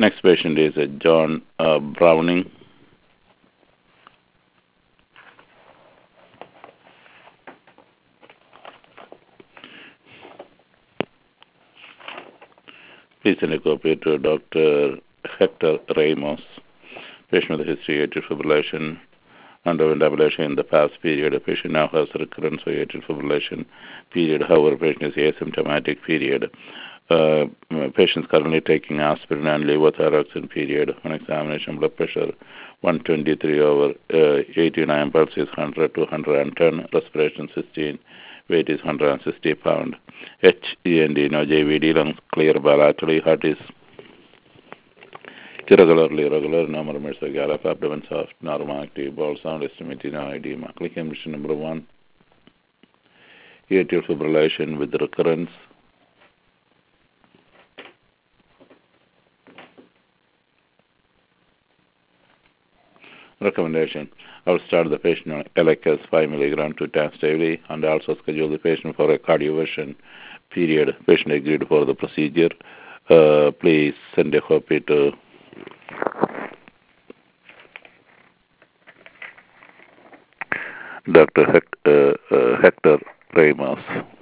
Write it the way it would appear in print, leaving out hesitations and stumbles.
Next patient is John Browning. Please send a copy to Dr. Hector Ramos. Patient with a history of atrial fibrillation, underwent ablation in the past period. The patient now has recurrence of atrial fibrillation period. However, patient is asymptomatic period. Patient is currently taking aspirin and levothyroxine period. On examination, blood pressure 123 over 89, pulse is 100 to 110, respiration 16, weight is 160 pound. HEND, JVD, lungs clear bilaterally, heart is irregular, no murmurs of gallop, abdomen soft, normal active, bowel sound, estimated no edema. Clinical condition number 1, atrial fibrillation with recurrence. Recommendation: I will start the patient on LHS 5 mg 2 times daily and also schedule the patient for a cardioversion period. Patient agreed for the procedure. Please send a copy to Dr. Hector Ramos.